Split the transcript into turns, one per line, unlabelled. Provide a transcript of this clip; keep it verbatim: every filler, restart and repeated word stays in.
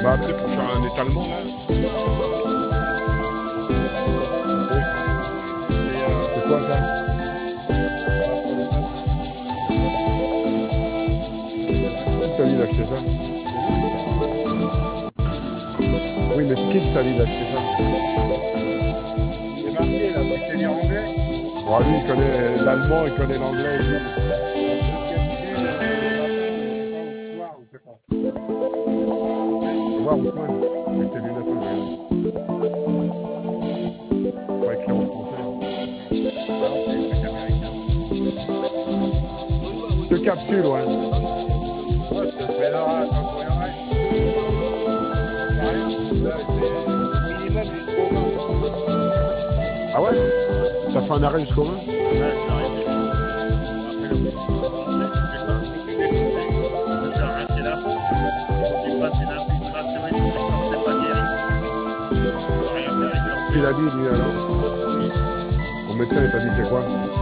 Bah après, pour faire un étalement, là. C'est quoi ça? Qui t'a dit d'acheter ça? Oui, mais qui t'a dit d'acheter ça?
C'est marqué là, moi je sais lire anglais.
Bon, lui, il connaît l'allemand, il connaît l'anglais et tout. Voir Ousmane, avec tes lunettes, regarde. Pas écrit en français. Deux capsules, ouais.
Ouais, je te fais là, quand je reviendrai. Là, c'est minimum jusqu'au vingt.
Ah ouais? Ça fait un arrêt jusqu'au vingt?
Ouais, je l'arrête. Après le coup, c'est pas un truc que j'ai compris. Je vais arrêter la peau. J'ai passé l'infiltration et tout, mais quand c'est pas guéri, je peux rien faire.
Qu'est-ce qu'il a dit, lui, alors? Mon médecin, il t'a dit c'est quoi?